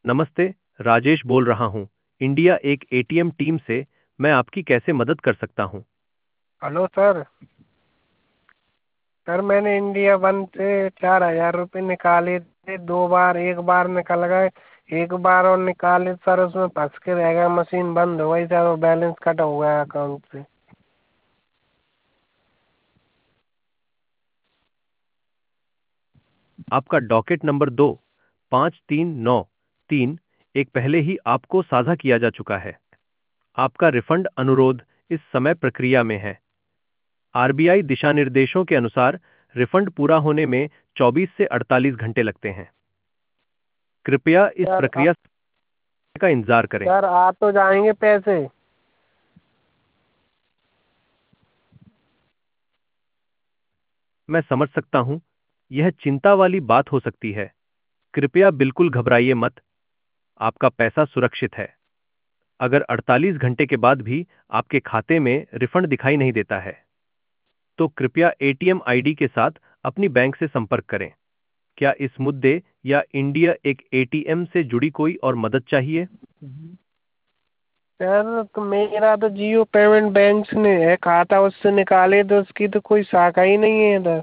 नमस्ते, राजेश बोल रहा हूँ। इंडिया एक एटीएम टीम से। मैं आपकी कैसे मदद कर सकता हूँ? Hello sir. सर मैंने इंडिया वन से 4,000 रुपये निकाले थे, 2 बार, एक बार निकल गए। एक बार और निकाले सर, उसमें फंस के रह गया, मशीन बंद हो गई सर, और बैलेंस कट हो गया अकाउंट से। आपका डॉकेट नंबर 25393 एक पहले ही आपको साझा किया जा चुका है। आपका रिफंड अनुरोध इस समय प्रक्रिया में है। आरबीआई दिशा निर्देशों के अनुसार रिफंड पूरा होने में 24 से 48 घंटे लगते हैं। कृपया इस सर प्रक्रिया का इंतजार करें। सर आ तो जाएंगे पैसे? मैं समझ सकता हूं, यह चिंता वाली बात हो सकती है। कृपया बिल्कुल घबराइए मत। आपका पैसा सुरक्षित है। अगर 48 घंटे के बाद भी आपके खाते में रिफंड दिखाई नहीं देता है, तो कृपया एटीएम आईडी के साथ अपनी बैंक से संपर्क करें। क्या इस मुद्दे या इंडिया एक एटीएम से जुड़ी कोई और मदद चाहिए? सर तो मेरा तो जियो पेमेंट बैंक ने है खाता, उससे निकाले तो उसकी तो कोई शाखा ही नहीं है इधर।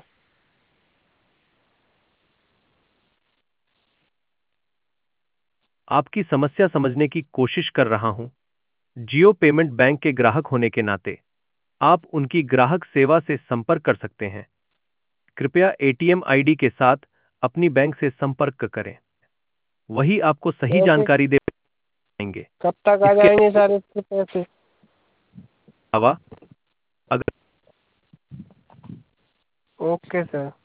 आपकी समस्या समझने की कोशिश कर रहा हूं। जियो पेमेंट बैंक के ग्राहक होने के नाते आप उनकी ग्राहक सेवा से संपर्क कर सकते हैं। कृपया एटीएम आईडी के साथ अपनी बैंक से संपर्क करें। वही आपको सही पैसे जानकारी दे पाएंगे। कब तक आ इसके जाएंगे सर इसके पैसे? अलावा, अगर ओके सर।